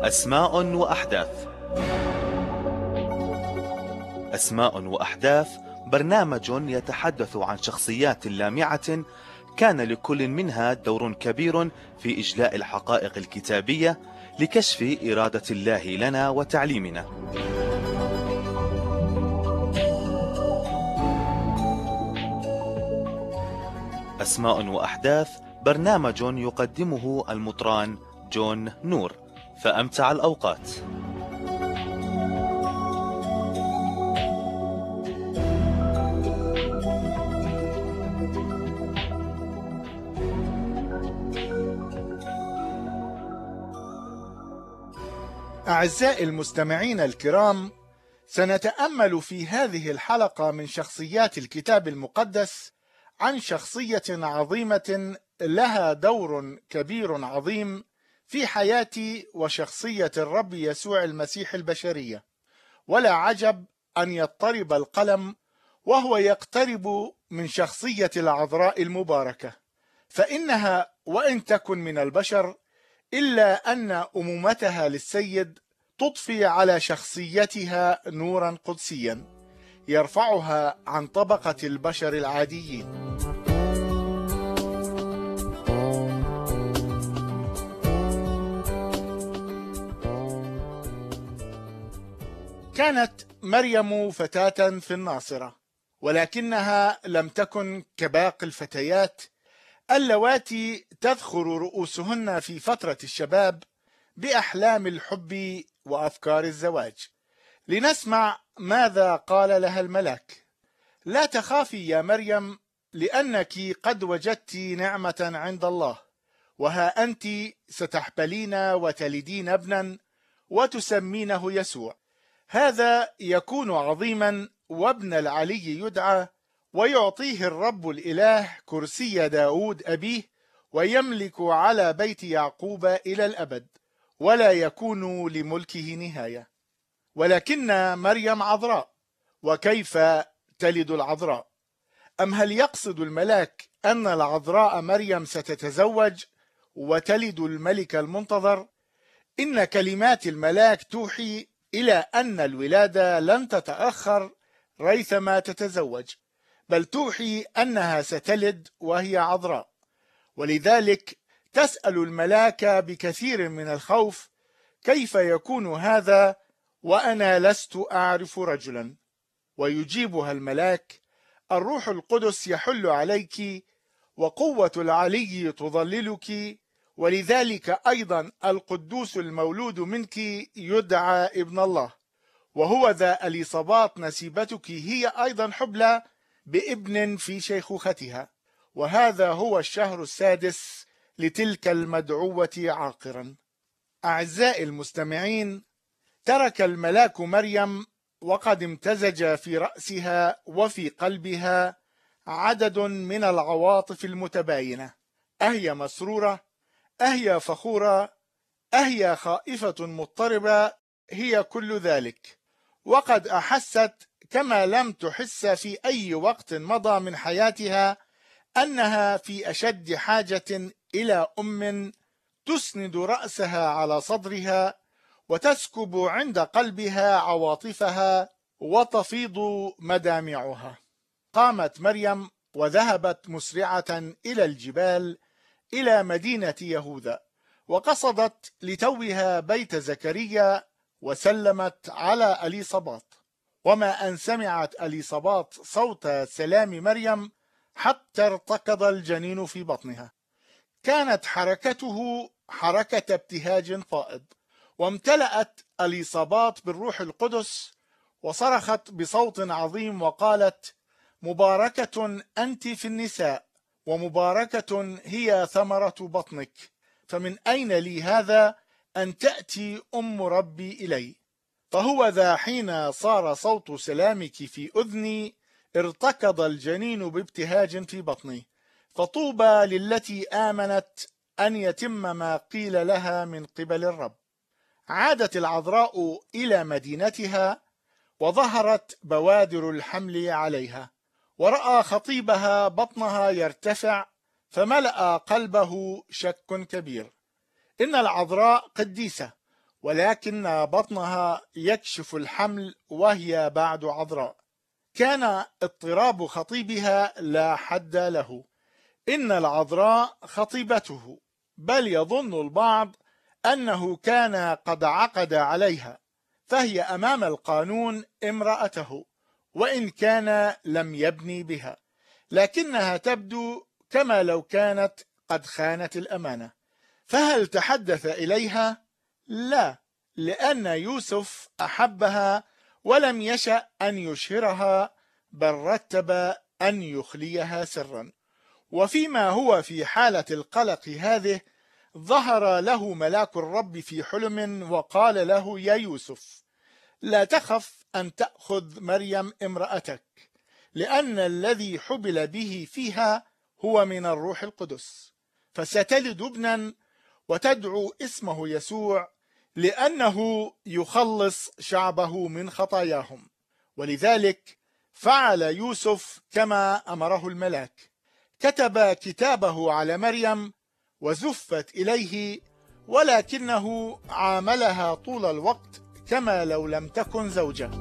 أسماء وأحداث. أسماء وأحداث برنامج يتحدث عن شخصيات لامعة كان لكل منها دور كبير في إجلاء الحقائق الكتابية لكشف إرادة الله لنا وتعليمنا. أسماء وأحداث برنامج يقدمه المطران جون نور، فأمتع الأوقات. أعزائي المستمعين الكرام، سنتأمل في هذه الحلقة من شخصيات الكتاب المقدس عن شخصية عظيمة لها دور كبير عظيم في حياة وشخصية الرب يسوع المسيح البشرية. ولا عجب أن يضطرب القلم وهو يقترب من شخصية العذراء المباركة، فإنها وإن تكن من البشر إلا أن أمومتها للسيد تضفي على شخصيتها نورا قدسيا يرفعها عن طبقة البشر العاديين. كانت مريم فتاة في الناصرة، ولكنها لم تكن كباقي الفتيات اللواتي تذخر رؤوسهن في فترة الشباب بأحلام الحب وأفكار الزواج. لنسمع ماذا قال لها الملاك: لا تخافي يا مريم، لأنك قد وجدت نعمة عند الله، وها أنت ستحبلين وتلدين ابنا وتسمينه يسوع. هذا يكون عظيما، وابن العلي يدعى، ويعطيه الرب الإله كرسي داود أبيه، ويملك على بيت يعقوب إلى الأبد، ولا يكون لملكه نهاية. ولكن مريم عذراء، وكيف تلد العذراء؟ أم هل يقصد الملاك أن العذراء مريم ستتزوج وتلد الملك المنتظر؟ إن كلمات الملاك توحي إلى أن الولادة لن تتأخر ريثما تتزوج، بل توحي أنها ستلد وهي عذراء. ولذلك تسأل الملاك بكثير من الخوف: كيف يكون هذا وأنا لست أعرف رجلا؟ ويجيبها الملاك: الروح القدس يحل عليك، وقوة العلي تظللك، ولذلك أيضا القدوس المولود منك يدعى ابن الله. وهو ذا إليصابات نسيبتك هي أيضا حبلى بابن في شيخوختها، وهذا هو الشهر السادس لتلك المدعوة عاقرا. أعزائي المستمعين، ترك الملاك مريم وقد امتزج في رأسها وفي قلبها عدد من العواطف المتباينة، أهي مسرورة، أهي فخورة، أهي خائفة مضطربة، هي كل ذلك. وقد أحست كما لم تحس في أي وقت مضى من حياتها أنها في أشد حاجة إلى أم تسند رأسها على صدرها وتسكب عند قلبها عواطفها وتفيض مدامعها. قامت مريم وذهبت مسرعة إلى الجبال إلى مدينة يهوذا، وقصدت لتوها بيت زكريا، وسلمت على إليصابات. وما أن سمعت إليصابات صوت سلام مريم حتى ارتكض الجنين في بطنها. كانت حركته حركة ابتهاج فائض، وامتلأت إليصابات بالروح القدس، وصرخت بصوت عظيم وقالت: مباركة أنت في النساء، ومباركة هي ثمرة بطنك، فمن أين لي هذا أن تأتي أم ربي إلي؟ فهو ذا حين صار صوت سلامك في أذني ارتكض الجنين بابتهاج في بطني، فطوبى للتي آمنت أن يتم ما قيل لها من قبل الرب. عادت العذراء إلى مدينتها، وظهرت بوادر الحمل عليها، ورأى خطيبها بطنها يرتفع، فملأ قلبه شك كبير. إن العذراء قديسة، ولكن بطنها يكشف الحمل وهي بعد عذراء. كان اضطراب خطيبها لا حد له، إن العذراء خطيبته، بل يظن البعض أنه كان قد عقد عليها، فهي أمام القانون امرأته، وإن كان لم يبني بها، لكنها تبدو كما لو كانت قد خانت الأمانة. فهل تحدث إليها؟ لا، لأن يوسف أحبها ولم يشأ أن يشهرها، بل رتب أن يخليها سرا. وفيما هو في حالة القلق هذه، ظهر له ملاك الرب في حلم وقال له: يا يوسف، لا تخف أن تأخذ مريم امرأتك، لأن الذي حبل به فيها هو من الروح القدس، فستلد ابنا وتدعو اسمه يسوع، لأنه يخلص شعبه من خطاياهم. ولذلك فعل يوسف كما أمره الملاك، كتب كتابه على مريم وزفت إليه، ولكنه عاملها طول الوقت كما لو لم تكن زوجة.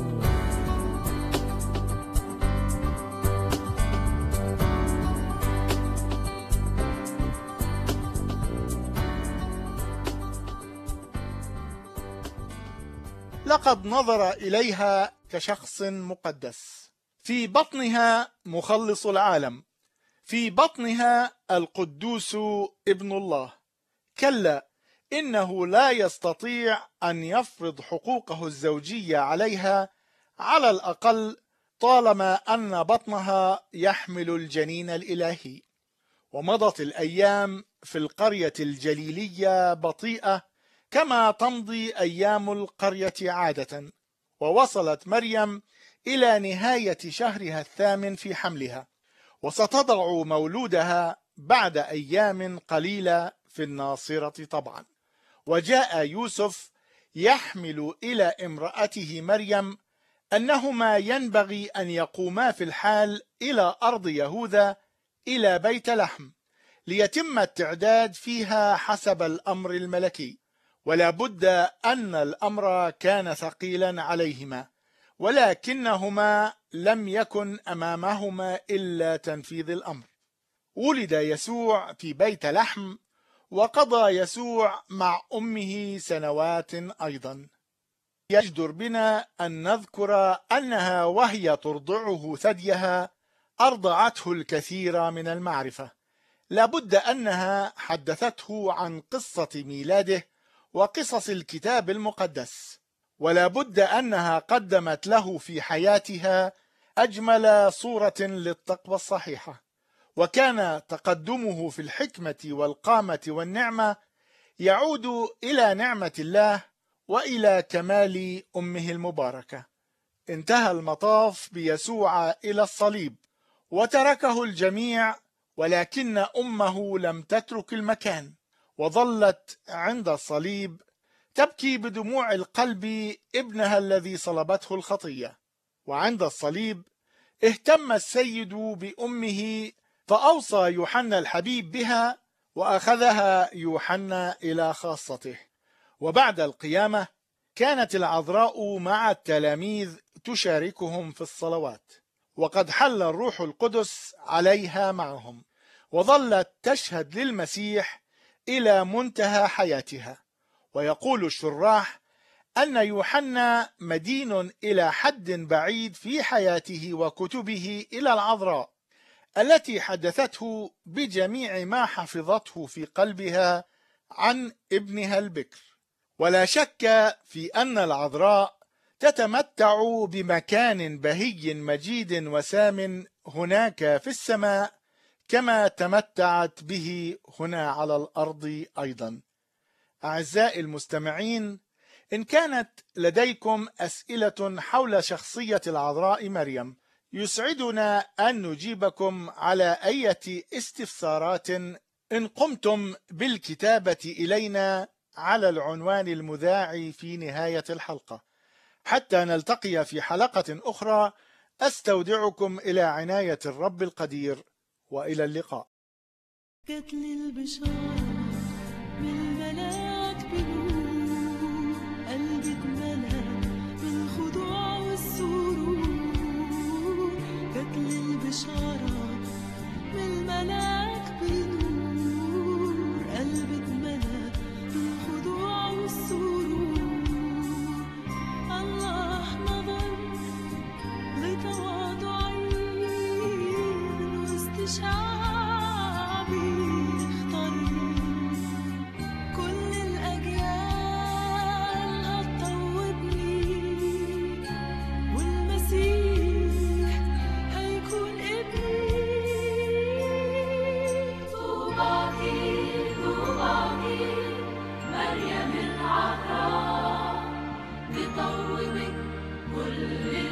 لقد نظر إليها كشخص مقدس. في بطنها مخلص العالم، في بطنها القدوس ابن الله. كلا، إنه لا يستطيع أن يفرض حقوقه الزوجية عليها، على الأقل طالما أن بطنها يحمل الجنين الإلهي. ومضت الأيام في القرية الجليلية بطيئة كما تمضي أيام القرية عادة، ووصلت مريم إلى نهاية شهرها الثامن في حملها، وستضع مولودها بعد أيام قليلة في الناصرة طبعا. وجاء يوسف يحمل إلى امرأته مريم أنهما ينبغي أن يقوما في الحال إلى أرض يهوذا، إلى بيت لحم، ليتم التعداد فيها حسب الأمر الملكي. ولا بد أن الأمر كان ثقيلا عليهما، ولكنهما لم يكن أمامهما إلا تنفيذ الأمر. ولد يسوع في بيت لحم، وقضى يسوع مع أمه سنوات أيضا. يجدر بنا أن نذكر أنها وهي ترضعه ثديها أرضعته الكثير من المعرفة. لابد أنها حدثته عن قصة ميلاده وقصص الكتاب المقدس، ولا بد أنها قدمت له في حياتها أجمل صورة للتقوى الصحيحة. وكان تقدمه في الحكمة والقامة والنعمة يعود إلى نعمة الله وإلى كمال أمه المباركة. انتهى المطاف بيسوع إلى الصليب وتركه الجميع، ولكن أمه لم تترك المكان، وظلت عند الصليب تبكي بدموع القلب ابنها الذي صلبته الخطية. وعند الصليب اهتم السيد بأمه، فأوصى يوحنا الحبيب بها، وأخذها يوحنا إلى خاصته. وبعد القيامة كانت العذراء مع التلاميذ تشاركهم في الصلوات، وقد حل الروح القدس عليها معهم، وظلت تشهد للمسيح إلى منتهى حياتها. ويقول الشراح أن يوحنا مدين إلى حد بعيد في حياته وكتبه إلى العذراء، التي حدثته بجميع ما حفظته في قلبها عن ابنها البكر. ولا شك في أن العذراء تتمتع بمكان بهي مجيد وسام هناك في السماء، كما تمتعت به هنا على الأرض أيضا. أعزائي المستمعين، إن كانت لديكم أسئلة حول شخصية العذراء مريم، يسعدنا أن نجيبكم على أي استفسارات إن قمتم بالكتابة إلينا على العنوان المذاع في نهاية الحلقة. حتى نلتقي في حلقة أخرى، أستودعكم إلى عناية الرب القدير، وإلى اللقاء. جت لي البشارة من الملاك بنور، قلبي اتملى بالخضوع والسرور، جاتلي البشارة من الملاك بنور، قلبي اتملى بالخضوع والسرور. الله نظر لتواضعي من وسط شعبي، اختارني كل الأجيال هتطوبني، والمسيح هيكون ابني. طوباكي طوباكي مريم العذراء، بطوبك كل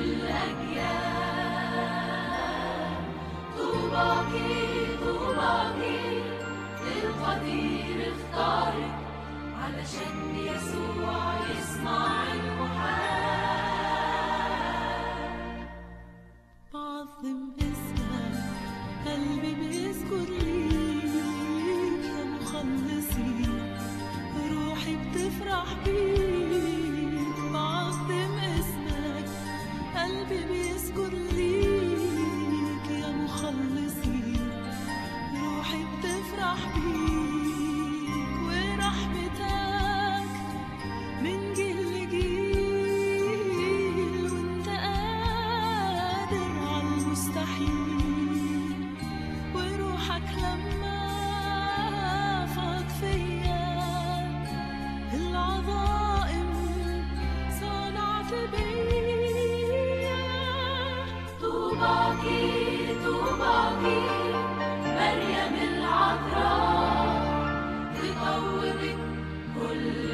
الأجيال. طوباكي طوباكي القدير اختارك، علشان يسوع يصنع المحال. بعظم اسمك قلبي بيذكر ليك يا مخلصي، روحي بتفرح بيك. بعظم اسمك قلبي بيذكر ليك يا مخلصي، روحي بتفرح بيك. ورحمتك من جيل لجيل، وانت قادر على المستحيل. وروحك لما فاض فيا العظائم صنعت بيا. طوباكي طوباكي مريم العذراء، بطوبك كل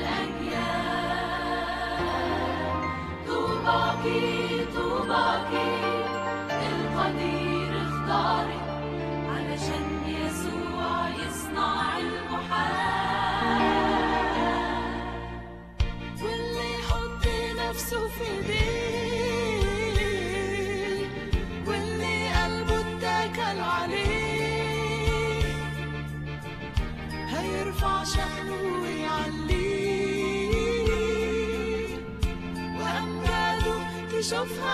الأجيال. طوباكي طوباكي القدير اختارك، علشان يسوع يصنع المحال. واللي يحط نفسه في ايديه، واللي قلبه اتكل عليه، هيرفع شأنه ويعليه، وأمجاده تشوفها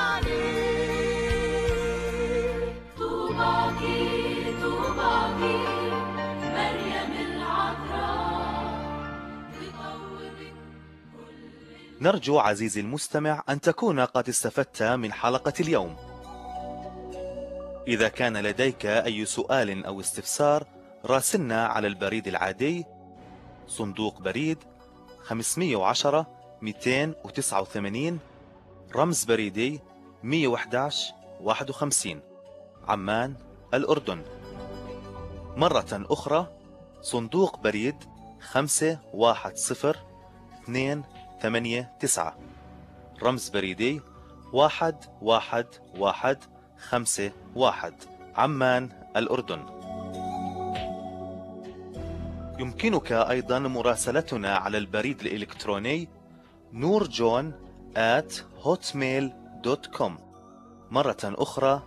عليه. طوباكي طوباكي مريم العذراء، بطوبك كل. نرجو عزيزي المستمع أن تكون قد استفدت من حلقة اليوم. إذا كان لديك أي سؤال أو استفسار، راسلنا على البريد العادي صندوق بريد 510 289 رمز بريدي 111 51 عمان الأردن. مرة أخرى صندوق بريد 510 289 رمز بريدي 11151 عمان الأردن. يمكنك أيضا مراسلتنا على البريد الإلكتروني nourjon@hotmail.com. مرة أخرى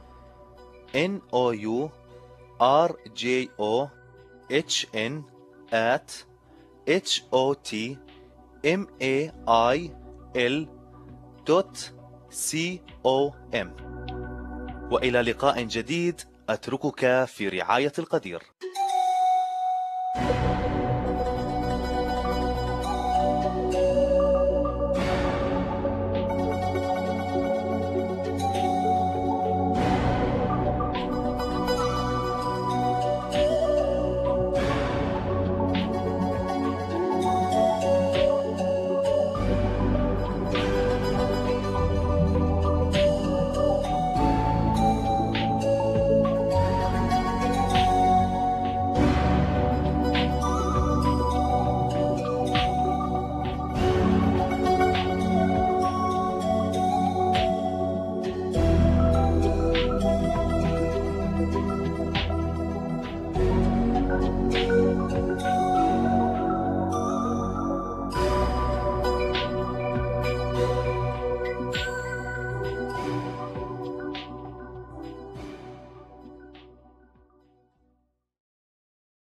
nourjohn@hotmail.com. وإلى لقاء جديد، أتركك في رعاية القدير.